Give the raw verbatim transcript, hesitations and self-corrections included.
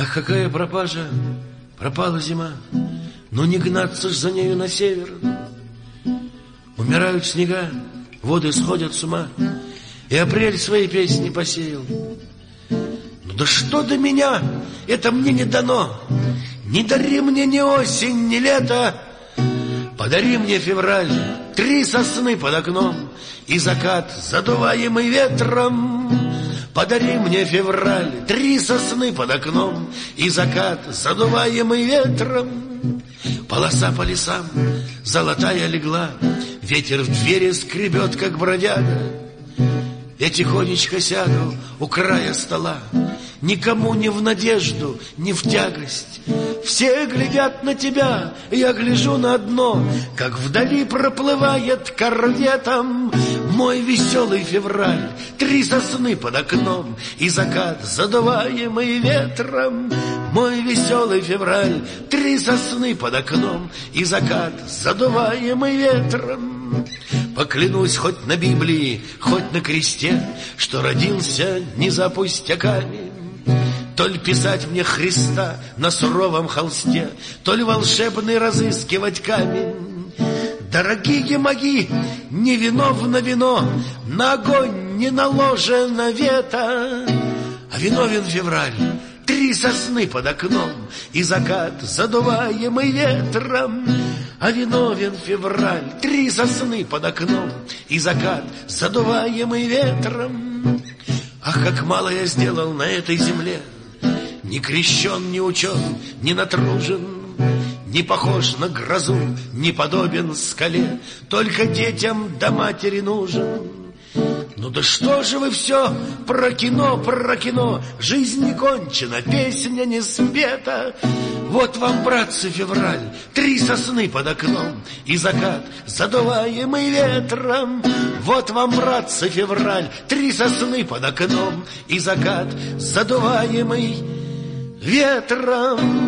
Ах, какая пропажа, пропала зима, но не гнаться ж за нею на север. Умирают снега, воды сходят с ума, и апрель свои песни посеял. Ну да что до меня, это мне не дано. Не дари мне ни осень, ни лето. Подари мне февраль, три сосны под окном и закат, задуваемый ветром. Подари мне февраль, три сосны под окном и закат, задуваемый ветром. Полоса по лесам, золотая легла, ветер в двери скребет, как бродяга. Я тихонечко сяду у края стола, никому не в надежду, не в тягость. Все глядят на тебя, я гляжу на дно, как вдали проплывает корветом мой веселый февраль. Три сосны под окном и закат, задуваемый ветром. Мой веселый февраль, три сосны под окном и закат, задуваемый ветром. Поклянусь хоть на Библии, хоть на кресте, что родился не за пустяками. Толь писать мне Христа на суровом холсте, толь волшебный разыскивать камень. Дорогие мои, не виновно вино, на огонь не наложено вето, а виновен февраль, три сосны под окном и закат, задуваемый ветром. А виновен февраль, три сосны под окном и закат, задуваемый ветром. Ах, как мало я сделал на этой земле, не крещен, не учен, не натружен, не похож на грозу, не подобен скале, только детям да матери нужен. Ну да что же вы все про кино, про кино, жизнь не кончена, песня не спета. Вот вам, братцы, февраль, три сосны под окном и закат, задуваемый ветром. Вот вам, братцы, февраль, три сосны под окном и закат, задуваемый ветром.